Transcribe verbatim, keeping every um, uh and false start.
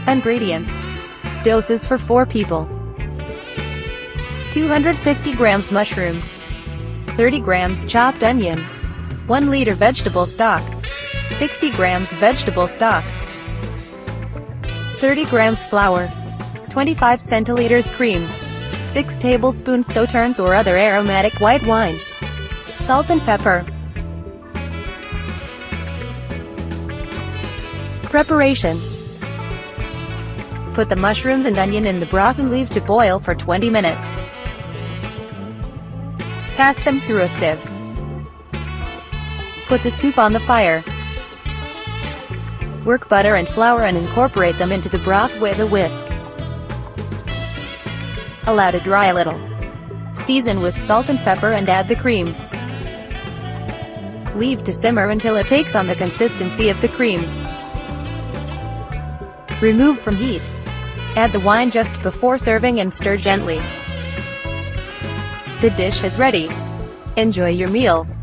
Ingredients. Doses for four people. two hundred fifty grams mushrooms. thirty grams chopped onion. one liter vegetable stock. sixty grams vegetable stock. thirty grams flour. twenty-five centiliters cream. six tablespoons sauternes or other aromatic white wine. Salt and pepper. Preparation. Put the mushrooms and onion in the broth and leave to boil for twenty minutes. Pass them through a sieve. Put the soup on the fire. Work butter and flour and incorporate them into the broth with a whisk. Allow to dry a little. Season with salt and pepper and add the cream. Leave to simmer until it takes on the consistency of the cream. Remove from heat. Add the wine just before serving and stir gently. The dish is ready. Enjoy your meal.